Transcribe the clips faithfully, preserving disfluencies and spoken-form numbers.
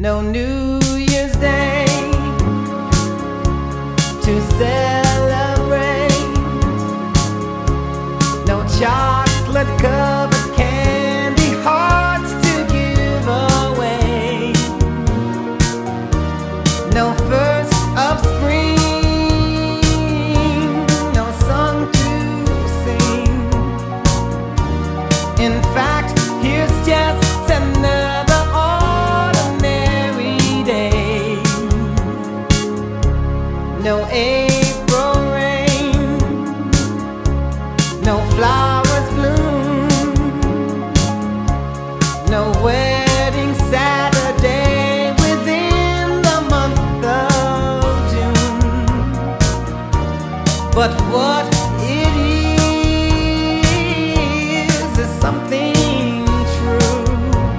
No New Year's Day to celebrate, no chocolate covered candy hearts to give away, no first of spring, no song to sing. In fact, here's just another ordinary day. No April rain, no flowers bloom, no wedding Saturday within the month of June. But what it is is something true,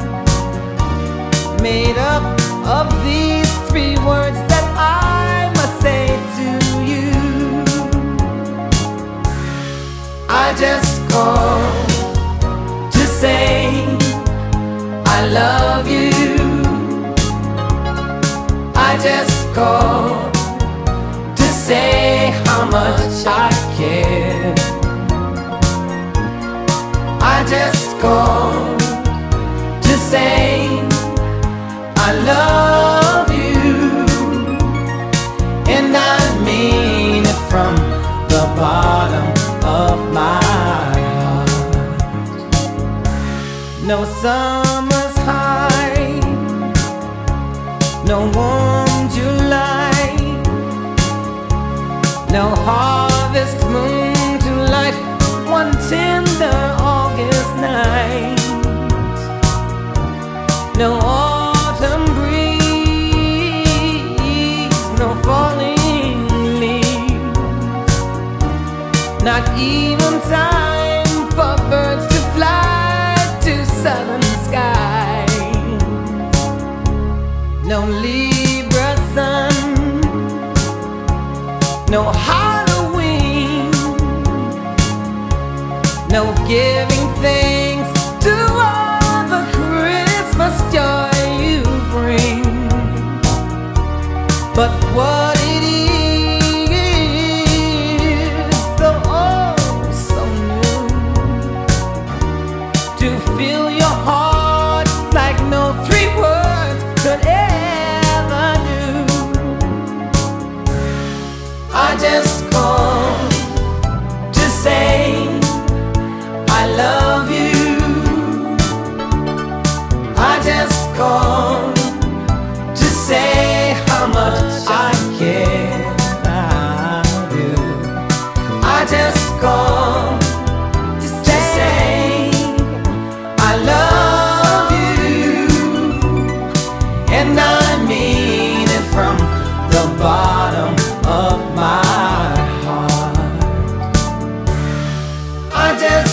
made up of these three words that I must say to you. I just called to say I love you. I just called to say how much I care. I just called to say I love you, and I mean it from the bottom of my heart. No summer's high, no warm July, no harvest moon to light one tender August night, no autumn breeze, no falling leaves, not even time for birds to fly to southern skies, no Libra sun, no Halloween, no giving thanks to all the Christmas joy you bring. But what it is, though oh so new, to fill your heart like no three words could ever do. I just called to say I love you. I just called to say how much I care. I do. I just called to say I love you, and I mean it from the bottom of my heart. I just